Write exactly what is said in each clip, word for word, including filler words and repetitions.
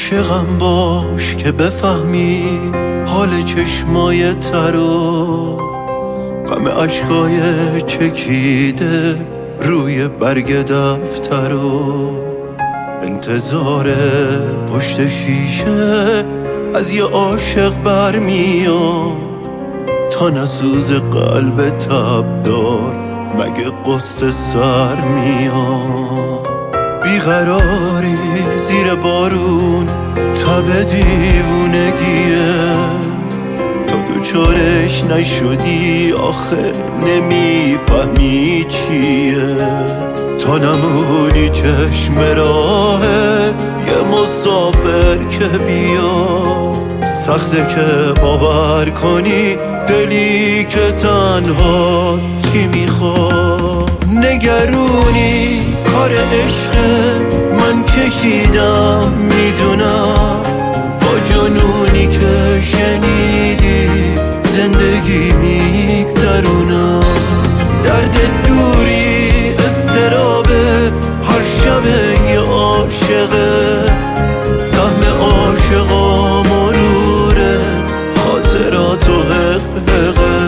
عاشقم باش که بفهمی حال چشمای ترو، غم عشقای چکیده روی برگ دفترو، انتظار پشت شیشه از یه عاشق برمیاد تا نسوز قلب تبدار مگه قصد سر میاد. بیقراری زیر بارون تب دیوونگیه، تا دوچارش نشدی آخه نمیفهمی چیه. تا نمونی چشم راهه یه مسافر که بیاد، سخته که باور کنی دلی که تنهاست چی میخواد. نگرونی کار عشقه من کشیدم میدونم، با جنونی که شنیدی زندگی میگذرونم. درد دوری استرابه هر شب یه عاشقه، سهم عاشقا مروره خاطرات و حققه.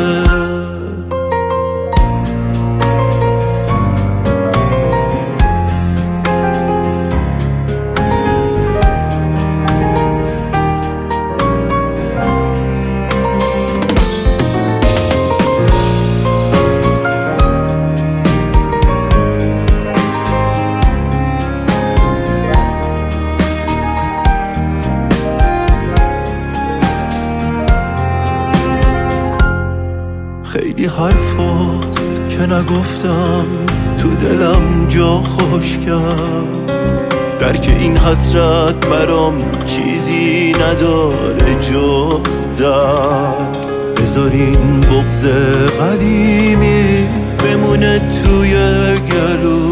خیلی حرفاست که نگفتم تو دلم جا خوش کرد، درک این حسرت برام چیزی نداره جز درد. بذارین بغض قدیمی بمونه توی گلو،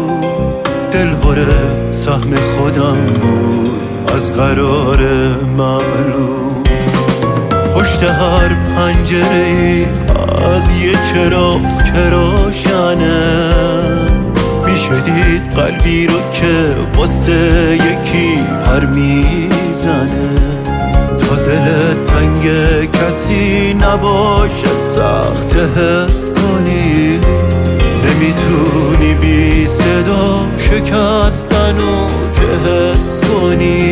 دلبره سهم خودم بود از قرار معلوم. پشت هر پنجره‌ای از یه چراغ که روشنه، میشه دید قلبی رو که واسه یکی پر میزنه. تا دلت تنگ کسی نباشه سخت حس کنی، نمیتونی بی صدا شکستنو که حس کنی.